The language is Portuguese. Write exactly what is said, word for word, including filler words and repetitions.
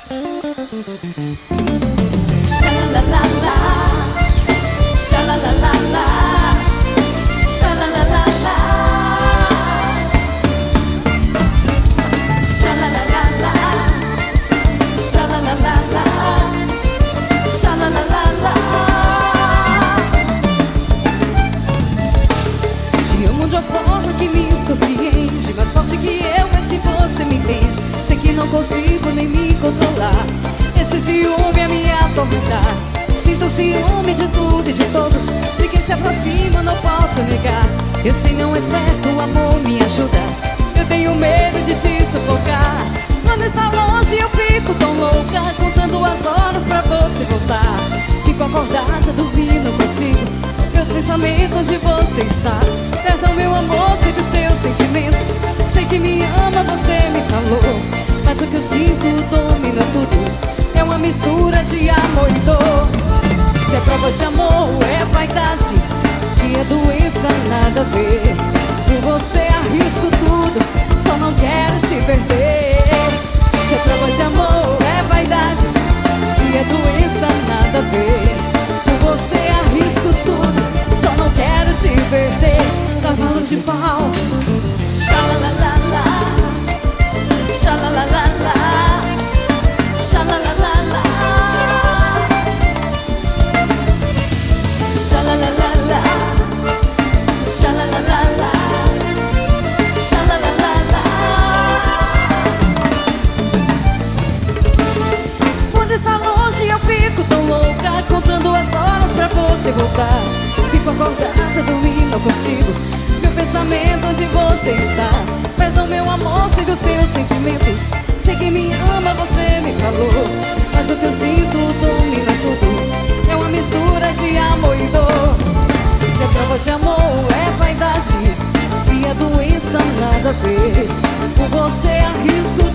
Xalalalá, xalalalá, xalalalá, xalalalá, xalalalá, xalalalá. Te amo de uma forma que me surpreende, mais forte que eu, vê se você me entende. Sei que não consigo nem me controlar, esse ciúme é me atormentar. Sinto ciúme de tudo e de todos, de quem se aproxima não posso negar. Eu sei não é certo, o amor me ajuda, eu tenho medo de te sufocar. Quando está longe eu fico tão louca, contando as horas pra você voltar. Fico acordada, dormir não consigo, meus pensamentos onde você está. Perdão meu amor, sei dos teus sentimentos, sei que me ama, você me falou. Mas o que eu sinto domina tudo, é uma mistura de amor e dor. Se é prova de amor, é vaidade, se é doença, nada a ver. Por você arrisco tudo, só não quero te perder. Se é prova de amor, é vaidade, se é doença, nada a ver. Por você arrisco tudo, só não quero te perder. Cavalo de pau, xalalalá, xalalalá, xalalalá, xalalalá, xalalalá, xalalalá. Quando está longe eu fico tão louca, contando as horas pra você voltar. Fico acordada, dormir não consigo, meu pensamento onde você está. Perdão meu amor, sei dos teus sentimentos, sei que me ama, você me falou. Mas o que eu sinto domina tudo, é uma mistura de amor e dor. Se é prova de amor, é vaidade, se é doença, nada a ver. Por você arrisco